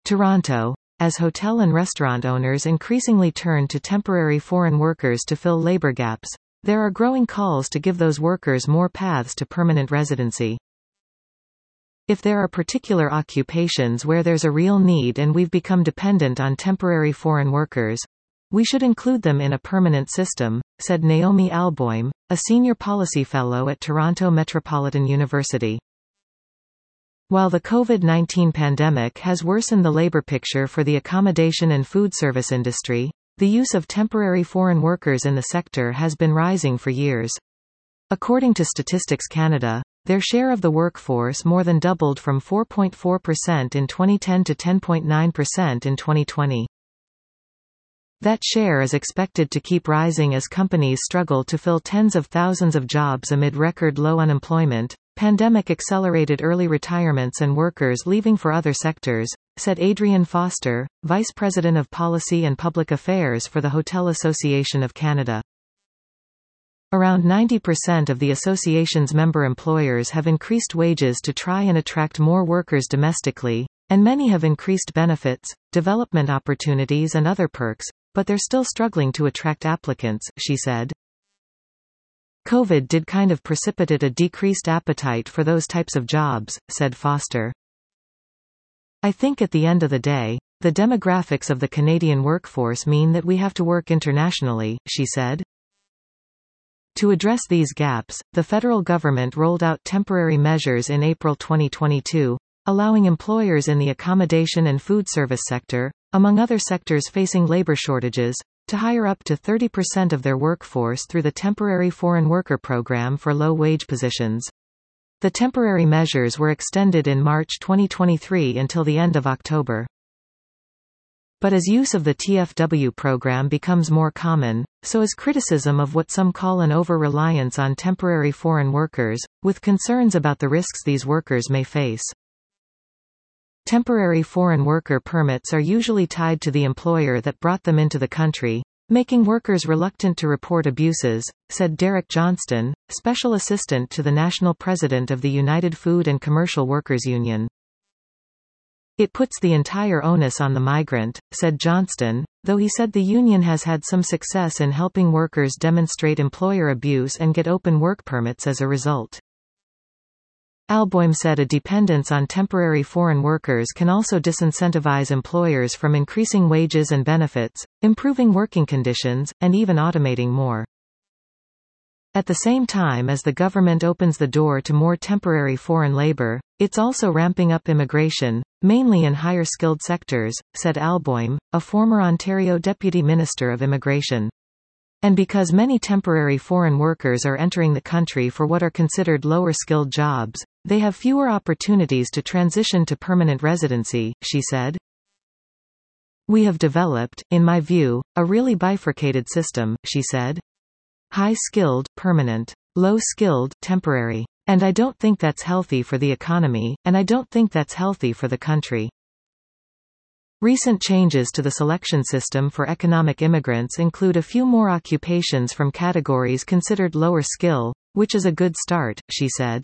Toronto. As hotel and restaurant owners increasingly turn to temporary foreign workers to fill labor gaps, there are growing calls to give those workers more paths to permanent residency. If there are particular occupations where there's a real need and we've become dependent on temporary foreign workers, we should include them in a permanent system, said Naomi Alboim, a senior policy fellow at Toronto Metropolitan University. While the COVID-19 pandemic has worsened the labor picture for the accommodation and food service industry, the use of temporary foreign workers in the sector has been rising for years. According to Statistics Canada, their share of the workforce more than doubled from 4.4% in 2010 to 10.9% in 2020. That share is expected to keep rising as companies struggle to fill tens of thousands of jobs amid record low unemployment, pandemic-accelerated early retirements and workers leaving for other sectors, said Adrian Foster, Vice President of Policy and Public Affairs for the Hotel Association of Canada. Around 90% of the association's member employers have increased wages to try and attract more workers domestically, and many have increased benefits, development opportunities and other perks, but they're still struggling to attract applicants, she said. COVID did kind of precipitate a decreased appetite for those types of jobs, said Foster. I think at the end of the day, the demographics of the Canadian workforce mean that we have to work internationally, she said. To address these gaps, the federal government rolled out temporary measures in April 2022, allowing employers in the accommodation and food service sector, among other sectors facing labor shortages, to hire up to 30% of their workforce through the Temporary Foreign Worker Program for low-wage positions. The temporary measures were extended in March 2023 until the end of October. But as use of the TFW program becomes more common, so is criticism of what some call an over-reliance on temporary foreign workers, with concerns about the risks these workers may face. Temporary foreign worker permits are usually tied to the employer that brought them into the country, making workers reluctant to report abuses, said Derek Johnston, Special Assistant to the National President of the United Food and Commercial Workers Union. It puts the entire onus on the migrant, said Johnston, though he said the union has had some success in helping workers demonstrate employer abuse and get open work permits as a result. Alboim said a dependence on temporary foreign workers can also disincentivize employers from increasing wages and benefits, improving working conditions, and even automating more. At the same time as the government opens the door to more temporary foreign labor, it's also ramping up immigration, mainly in higher-skilled sectors, said Alboim, a former Ontario Deputy Minister of Immigration. And because many temporary foreign workers are entering the country for what are considered lower-skilled jobs, they have fewer opportunities to transition to permanent residency, she said. We have developed, in my view, a really bifurcated system, she said. High-skilled, permanent. Low-skilled, temporary. And I don't think that's healthy for the economy, and I don't think that's healthy for the country. Recent changes to the selection system for economic immigrants include a few more occupations from categories considered lower skill, which is a good start, she said.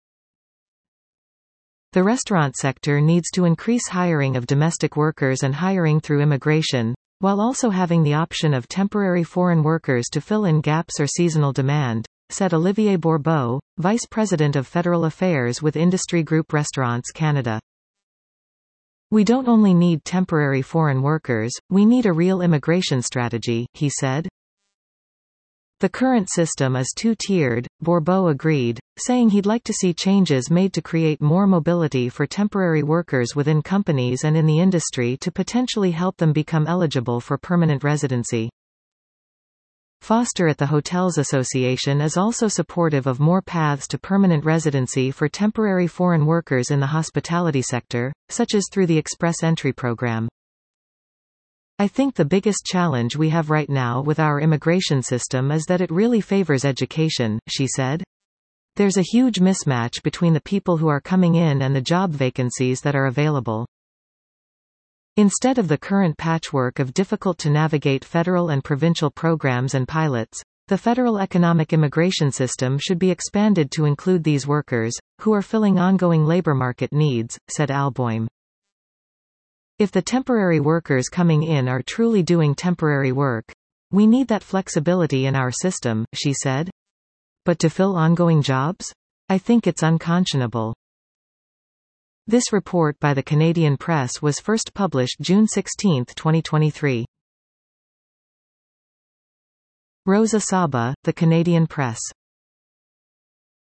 The restaurant sector needs to increase hiring of domestic workers and hiring through immigration, while also having the option of temporary foreign workers to fill in gaps or seasonal demand, said Olivier Bourbeau, Vice President of Federal Affairs with Industry Group Restaurants Canada. We don't only need temporary foreign workers, we need a real immigration strategy, he said. The current system is two-tiered, Bourbeau agreed, saying he'd like to see changes made to create more mobility for temporary workers within companies and in the industry to potentially help them become eligible for permanent residency. Foster at the Hotels Association is also supportive of more paths to permanent residency for temporary foreign workers in the hospitality sector, such as through the Express Entry program. I think the biggest challenge we have right now with our immigration system is that it really favors education, she said. There's a huge mismatch between the people who are coming in and the job vacancies that are available. Instead of the current patchwork of difficult-to-navigate federal and provincial programs and pilots, the federal economic immigration system should be expanded to include these workers, who are filling ongoing labor market needs, said Alboim. If the temporary workers coming in are truly doing temporary work, we need that flexibility in our system, she said. But to fill ongoing jobs? I think it's unconscionable. This report by the Canadian Press was first published June 16, 2023. Rosa Saba, The Canadian Press.